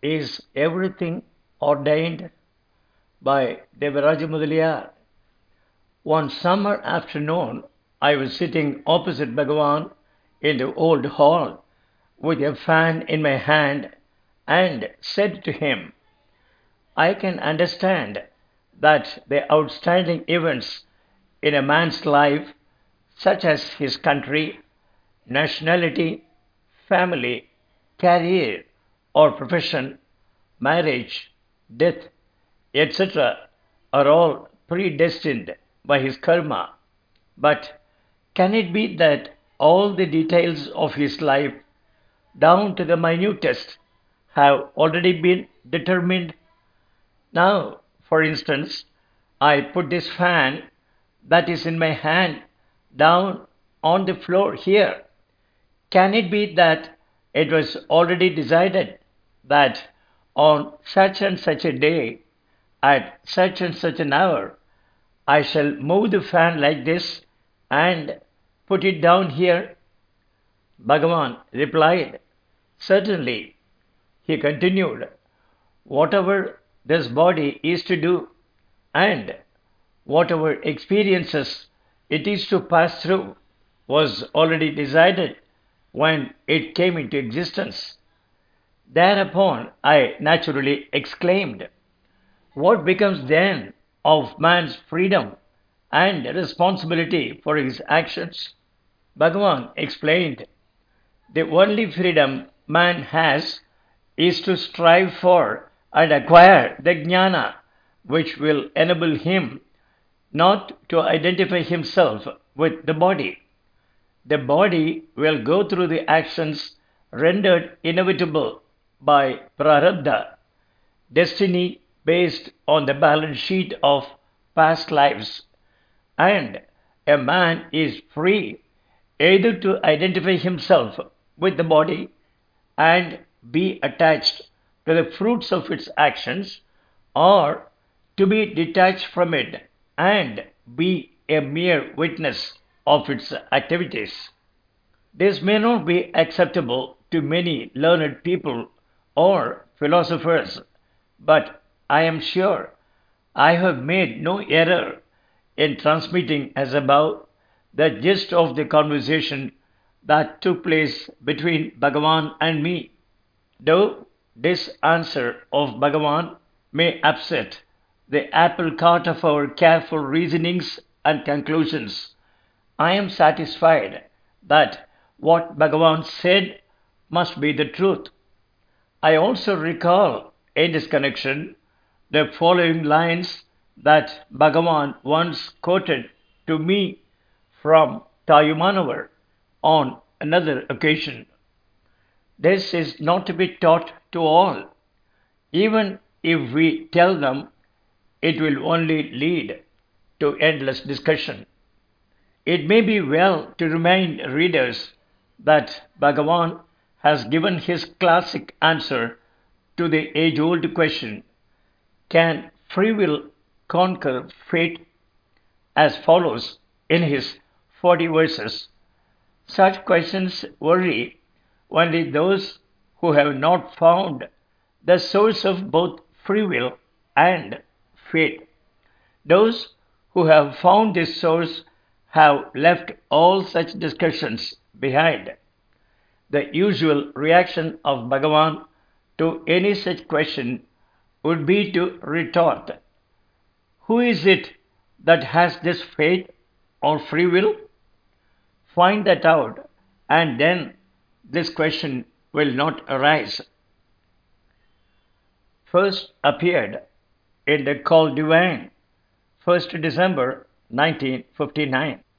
Is everything ordained by Devaraja Mudaliar? One summer afternoon, I was sitting opposite Bhagavan in the old hall with a fan in my hand and said to him, I can understand that the outstanding events in a man's life, such as his country, nationality, family, career or profession, marriage, death, etc., are all predestined by his karma. But can it be that all the details of his life, down to the minutest, have already been determined? Now, for instance, I put this fan that is in my hand down on the floor here. Can it be that it was already decided that on such and such a day, at such and such an hour, I shall move the fan like this and put it down here? Bhagavan replied, Certainly. He continued, Whatever this body is to do, and whatever experiences it is to pass through, was already decided when it came into existence. Thereupon I naturally exclaimed, What becomes then of man's freedom and responsibility for his actions? Bhagavan explained, The only freedom man has is to strive for and acquire the jnana which will enable him not to identify himself with the body. The body will go through the actions rendered inevitable by prarabdha, destiny based on the balance sheet of past lives, and a man is free either to identify himself with the body and be attached to the fruits of its actions, or to be detached from it and be a mere witness of its activities. This may not be acceptable to many learned people or philosophers, but I am sure I have made no error in transmitting as above the gist of the conversation that took place between Bhagavan and me. Though this answer of Bhagavan may upset the apple cart of our careful reasonings and conclusions, I am satisfied that what Bhagavan said must be the truth. I also recall in this connection the following lines that Bhagavan once quoted to me from Tayumanavar on another occasion. This is not to be taught to all. Even if we tell them, it will only lead to endless discussion. It may be well to remind readers that Bhagavan has given his classic answer to the age old question, Can free will conquer fate? As follows in his 40 verses. Such questions worry only those who have not found the source of both free will and fate. Those who have found this source have left all such discussions behind. The usual reaction of Bhagavan to any such question would be to retort, Who is it that has this fate or free will? Find that out, and then this question will not arise. First appeared in the Call Divine, 1st December 1959.